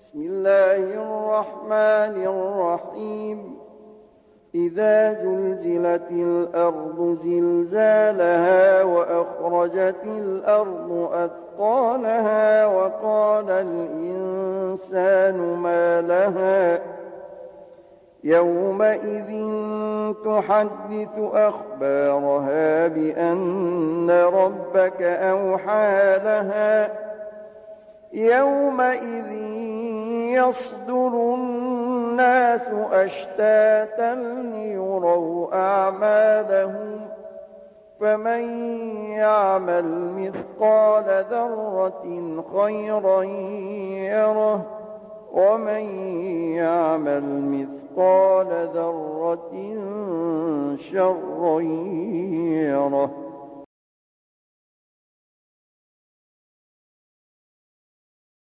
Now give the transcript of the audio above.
بسم الله الرحمن الرحيم إذا زلزلت الأرض زلزالها وأخرجت الأرض أثقالها وقال الإنسان ما لها يومئذ تحدث أخبارها بأن ربك أوحى لها يومئذ يصدر الناس أشتاتا ليروا أعمالهم فمن يعمل مثقال ذرة خيرا يره ومن يعمل مثقال ذرة شرا يره.